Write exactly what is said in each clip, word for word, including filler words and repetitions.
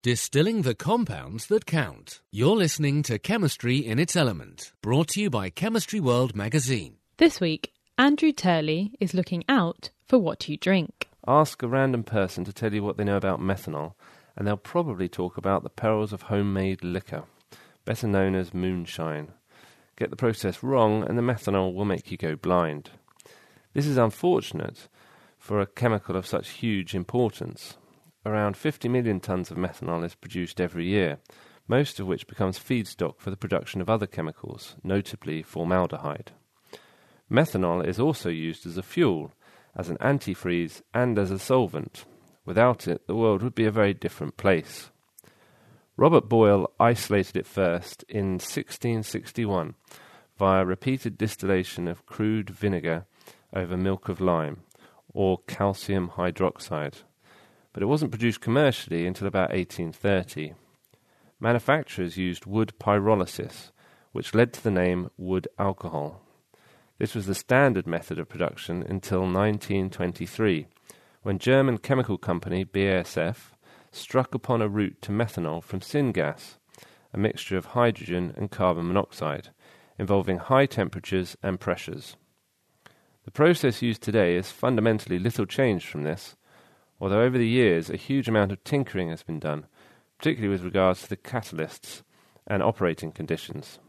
Distilling the compounds that count. You're listening to Chemistry in its Element, brought to you by Chemistry World magazine. This week, Andrew Turley is looking out for what you drink. Ask a random person to tell you what they know about methanol, and they'll probably talk about the perils of homemade liquor, better known as moonshine. Get the process wrong and the methanol will make you go blind. This is unfortunate for a chemical of such huge importance. Around fifty million tonnes of methanol is produced every year, most of which becomes feedstock for the production of other chemicals, notably formaldehyde. Methanol is also used as a fuel, as an antifreeze and as a solvent. Without it, the world would be a very different place. Robert Boyle isolated it first in sixteen sixty-one via repeated distillation of crude vinegar over milk of lime, or calcium hydroxide. But it wasn't produced commercially until about eighteen thirty. Manufacturers used wood pyrolysis, which led to the name wood alcohol. This was the standard method of production until nineteen twenty-three, when German chemical company B A S F struck upon a route to methanol from syngas, a mixture of hydrogen and carbon monoxide, involving high temperatures and pressures. The process used today is fundamentally little changed from this, although over the years a huge amount of tinkering has been done, particularly with regards to the catalysts and operating conditions.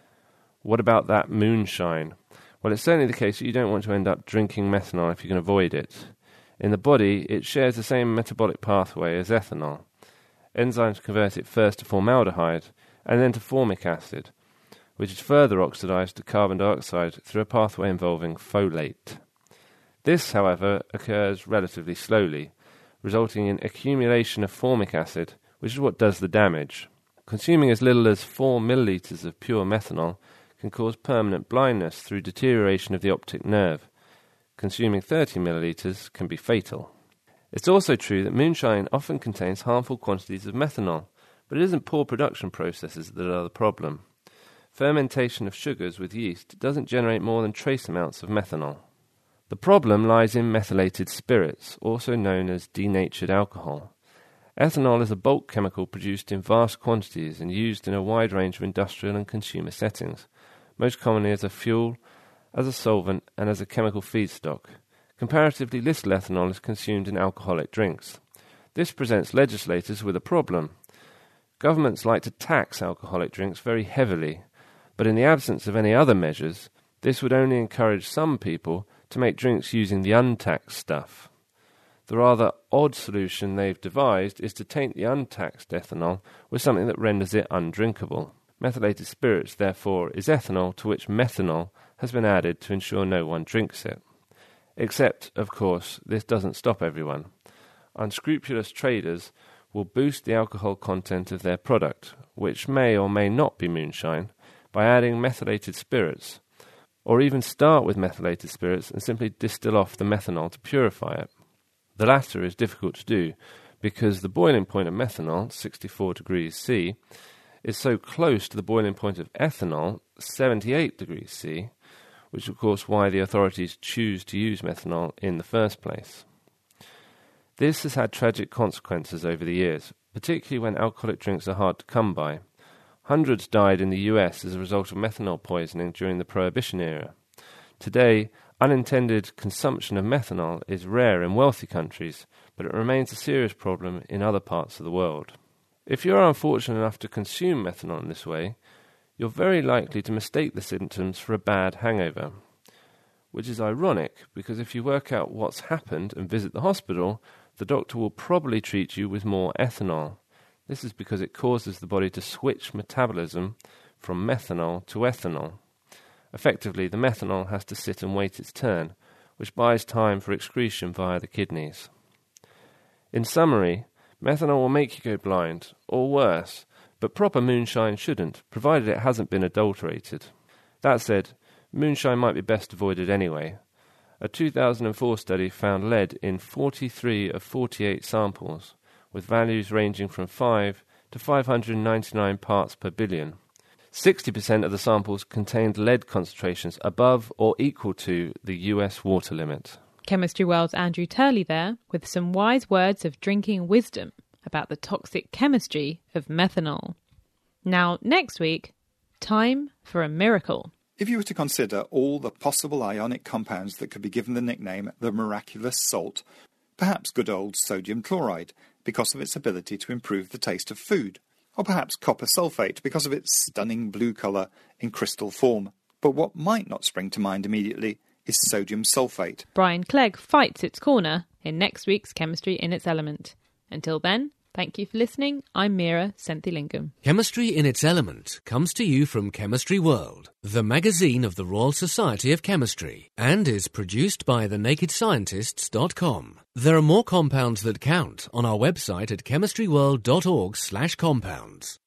What about that moonshine? Well, it's certainly the case that you don't want to end up drinking methanol if you can avoid it. In the body, it shares the same metabolic pathway as ethanol. Enzymes convert it first to formaldehyde and then to formic acid, which is further oxidized to carbon dioxide through a pathway involving folate. This, however, occurs relatively slowly, resulting in accumulation of formic acid, which is what does the damage. Consuming as little as four millilitres of pure methanol can cause permanent blindness through deterioration of the optic nerve. Consuming thirty millilitres can be fatal. It's also true that moonshine often contains harmful quantities of methanol, but it isn't poor production processes that are the problem. Fermentation of sugars with yeast doesn't generate more than trace amounts of methanol. The problem lies in methylated spirits, also known as denatured alcohol. Ethanol is a bulk chemical produced in vast quantities and used in a wide range of industrial and consumer settings, most commonly as a fuel, as a solvent, and as a chemical feedstock. Comparatively little ethanol is consumed in alcoholic drinks. This presents legislators with a problem. Governments like to tax alcoholic drinks very heavily, but in the absence of any other measures, this would only encourage some people to make drinks using the untaxed stuff. The rather odd solution they've devised is to taint the untaxed ethanol with something that renders it undrinkable. Methylated spirits, therefore, is ethanol to which methanol has been added to ensure no one drinks it. Except, of course, this doesn't stop everyone. Unscrupulous traders will boost the alcohol content of their product, which may or may not be moonshine, by adding methylated spirits, or even start with methylated spirits and simply distill off the methanol to purify it. The latter is difficult to do because the boiling point of methanol, sixty-four degrees C, is so close to the boiling point of ethanol, seventy-eight degrees C, which is of course why the authorities choose to use methanol in the first place. This has had tragic consequences over the years, particularly when alcoholic drinks are hard to come by. Hundreds died in the U S as a result of methanol poisoning during the Prohibition era. Today, unintended consumption of methanol is rare in wealthy countries, but it remains a serious problem in other parts of the world. If you are unfortunate enough to consume methanol in this way, you're very likely to mistake the symptoms for a bad hangover, which is ironic because if you work out what's happened and visit the hospital, the doctor will probably treat you with more ethanol. This is because it causes the body to switch metabolism from methanol to ethanol. Effectively, the methanol has to sit and wait its turn, which buys time for excretion via the kidneys. In summary, methanol will make you go blind, or worse, but proper moonshine shouldn't, provided it hasn't been adulterated. That said, moonshine might be best avoided anyway. A two thousand four study found lead in forty-three of forty-eight samples, with values ranging from five to five hundred ninety-nine parts per billion. sixty percent of the samples contained lead concentrations above or equal to the U S water limit. Chemistry World's Andrew Turley there, with some wise words of drinking wisdom about the toxic chemistry of methanol. Now, next week, time for a miracle. If you were to consider all the possible ionic compounds that could be given the nickname the miraculous salt, perhaps good old sodium chloride because of its ability to improve the taste of food, or perhaps copper sulfate because of its stunning blue colour in crystal form. But what might not spring to mind immediately is sodium sulfate. Brian Clegg fights its corner in next week's Chemistry in its Element. Until then, thank you for listening. I'm Mira Senthilingam. Chemistry in its Element comes to you from Chemistry World, the magazine of the Royal Society of Chemistry, and is produced by the naked scientists dot com. There are more compounds that count on our website at chemistry world dot org slash compounds.